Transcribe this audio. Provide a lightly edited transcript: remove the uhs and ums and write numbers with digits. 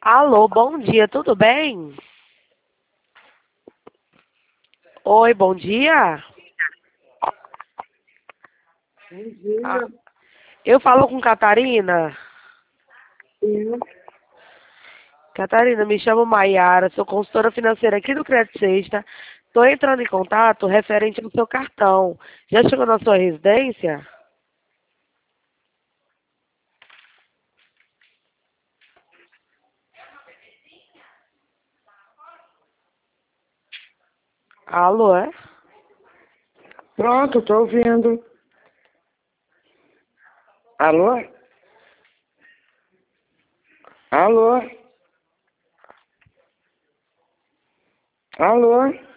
Alô, bom dia, tudo bem? Oi, bom dia. Bom Ah, dia. eu falo com Catarina. Sim. Catarina, me chamo Maiara, sou consultora financeira aqui do Crédito Sexta. Estou entrando em contato referente ao seu cartão. Já chegou na sua residência? Alô, é? Pronto, tô ouvindo. Alô? Alô? Alô?